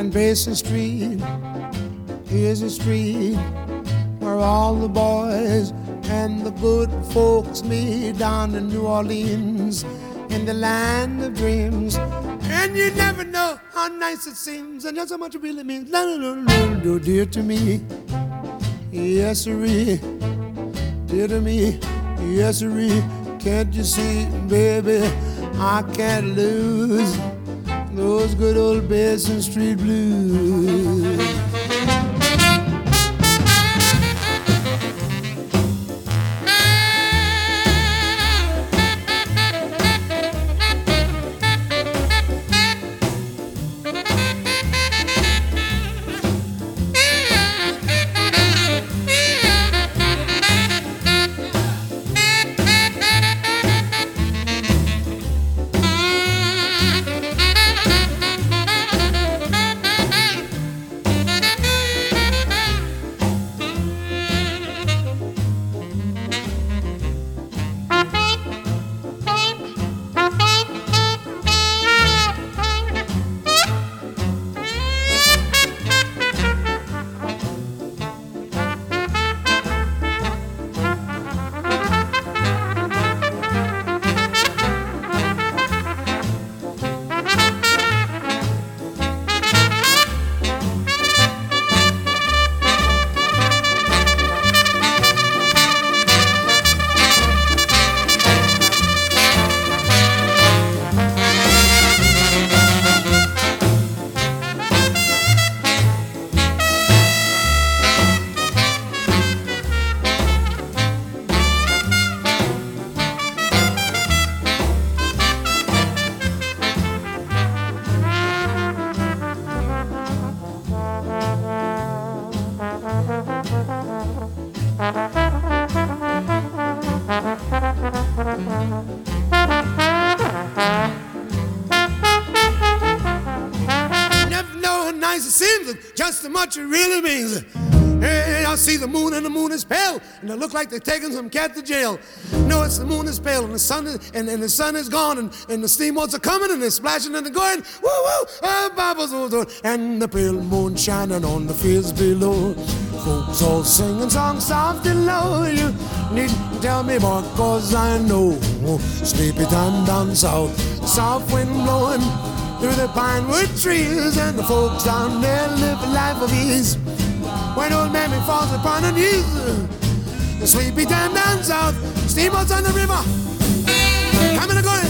And Basin Street is a street where all the boys and the good folks meet down in New Orleans, in the land of dreams. And you never know how nice it seems, and just how much it really means. Dear to me, yes sirree. Dear to me, yes sirree. Can't you see, baby, I can't lose those good old Basin Street blues. Just how much it really means. Hey, I see the moon and the moon is pale, and it look like they're taking some cat to jail. No, it's the moon is pale, and the sun is, and the sun is gone, and the steamboats are coming, and they're splashing and they're going, woo woo, bubbles, and the pale moon shining on the fields below. Folks all singing songs soft and low. You needn't tell me more, 'cause I know. Sleepy time down south, soft wind blowing through the pinewood trees, and the folks down there live a life of ease. When old mammy falls upon her knees, the sleepy time down south, steamboats on the river, coming and going.